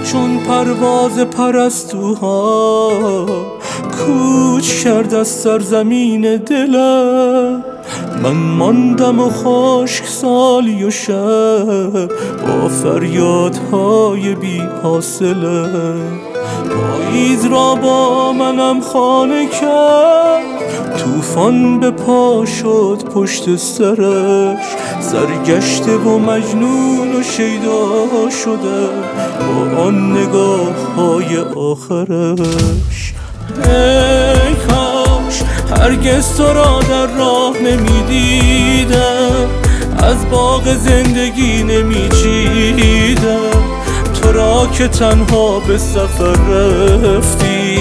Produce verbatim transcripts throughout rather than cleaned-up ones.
چون پرواز پرستوها کوچ کرد از سرزمین دلم. من ماندم و خشک سالی و شب با فریادهای بی حاصله. پاییز را با منم خانه کرد، طوفان به پا شد پشت سرش. سرگشته و مجنون و شیدا شده با آن نگاه های آخرش. ای کاش هرگز تو را در راه نمی دیدم، از باغ زندگی نمی چیدم، تو را که تنها به سفر رفتی.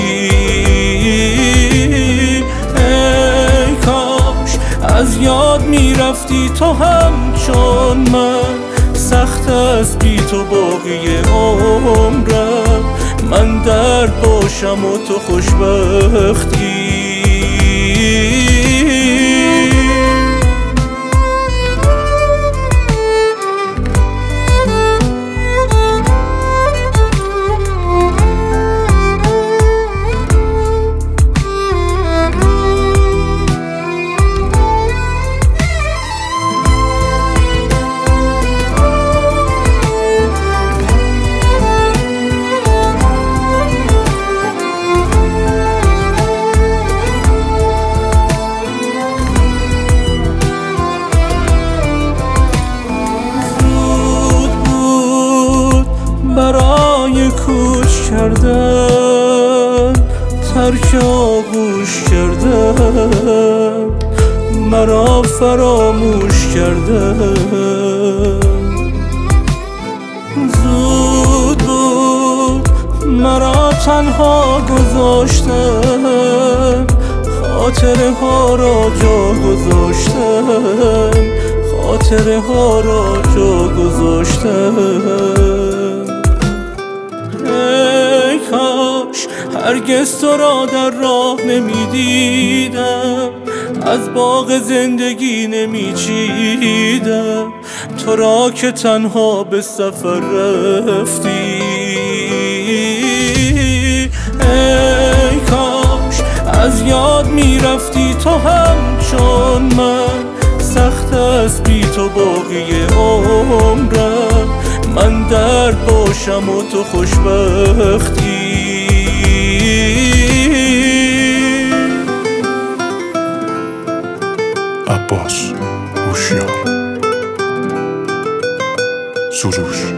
ای کاش از یاد می رفتی تو هم چون من، سخت است بی تو باقی عمرم. من درد باشم و تو خوشبختی. برای کوچ کردن ترک آغوش کردن، مرا فراموش کردن. زود بود مرا تنها گذاشتن، خاطره ها را جا گذاشتن، خاطره ها را جا گذاشتن. ای کاش هرگز تو را در راه نمی دیدم، از باغ زندگی نمی چیدم، تو را که تنها به سفر رفتی. ای کاش از یاد می رفتی تو هم چون من، سخت است بی تو باقی عمرم. من درد باشم و تو خوشبختی. عباس هوشیار. سروش